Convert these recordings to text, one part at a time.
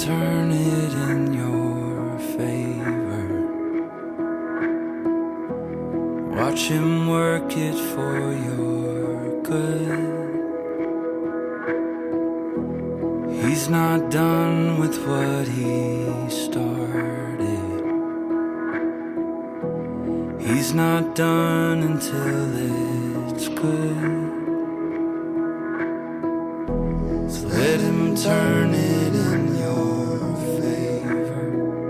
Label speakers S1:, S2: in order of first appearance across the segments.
S1: turn it in your favor. Watch him work it for your good. He's not done with what he started. He's not done until it's good. So let him turn it in your favor.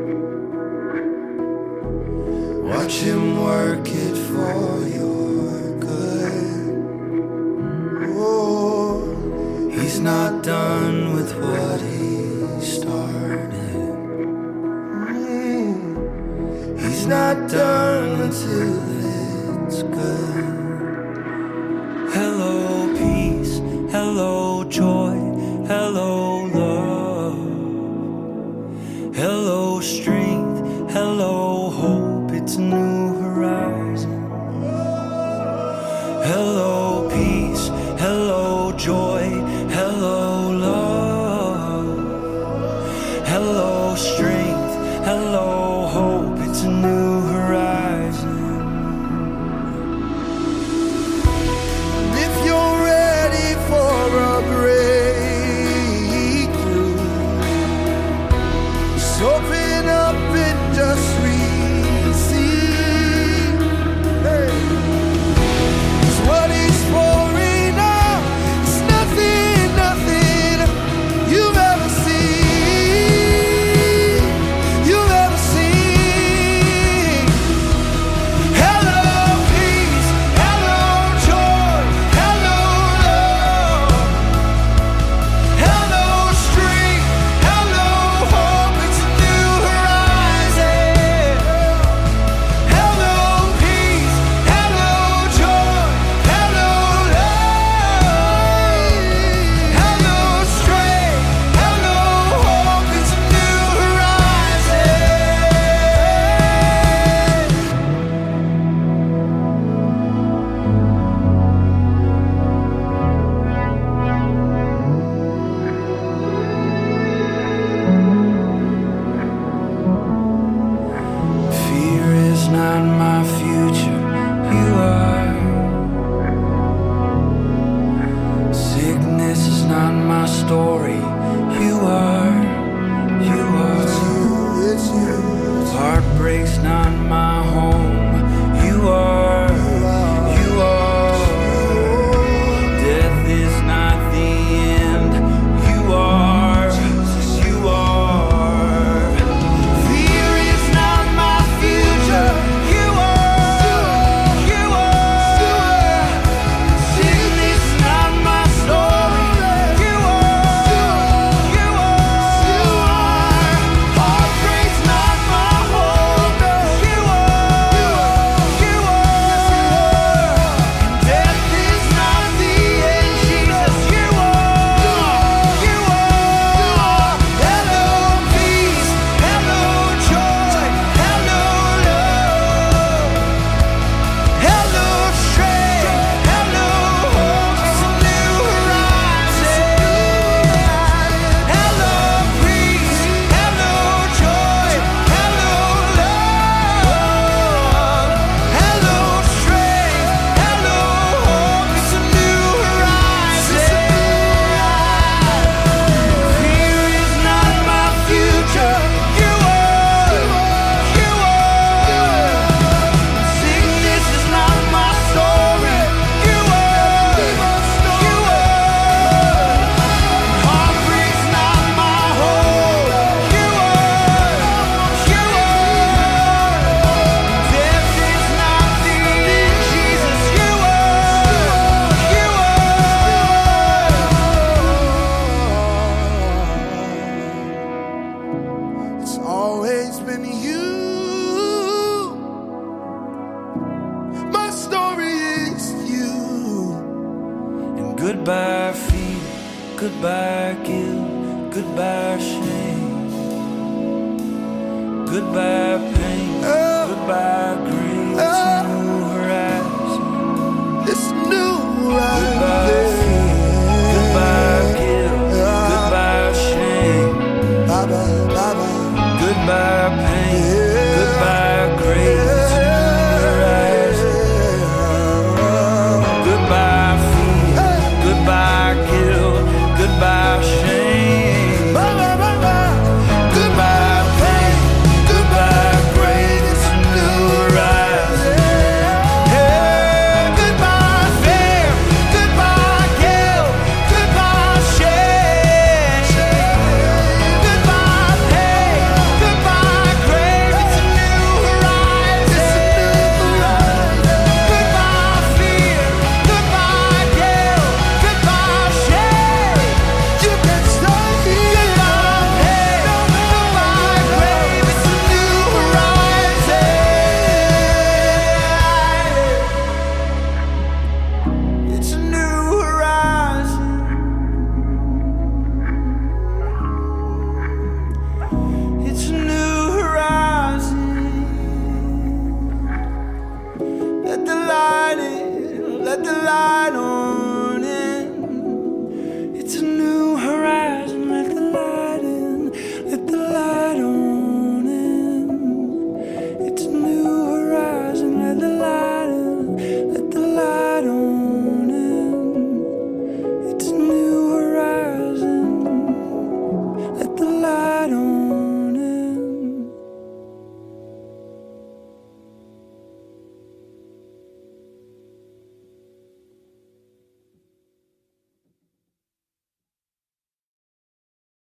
S1: Watch him work it for your good. Oh, he's not done with what he started. He's not done until it's good. Hello, peace. Hello, joy. Hello, love. Hello, strength. Hello, hope. It's a new horizon. Hello, peace. Hello, joy. Hello, love. Hello, strength. Hello, hope. It's a new horizon. If you're ready for a breakthrough, just open up and just receive. Hey. 'Cause what he's pouring out is nothing you've ever seen. You've ever seen. Hello, peace. Hello, joy. Hello, love. Hello, strength. Hello, hope. It's a new horizon. Hello, peace. Hello, joy. Hello, love. Hello, strength. Hello, hope. It's a new horizon. Fear is not my future, you are. Sickness is not my story, you are. You are. It's you. Heartbreak's not my home, you are. You are. Death is not the end, you are. You are. Fear is not my future, you are. You are. Sickness is not my story, you are. You are. Heartbreak's not my home, you are. You are. Death is not the end, Jesus, you are. You are. Hello, peace. Hello, joy. Hello, love. Hello, strength. Hello, hope. It's a new horizon. Hello, peace. Hello, joy. Hello, love. Hello, strength. Hello, hope. It's a new horizon. Fear is not my future. You are. You are. Sickness is not my story. You are. You are. Heartbreak's not my home. You are. You are. Death is not the end, Jesus. You are. You are. It's always been you. My story is you. And goodbye fear, goodbye guilt, goodbye shame, goodbye pain, goodbye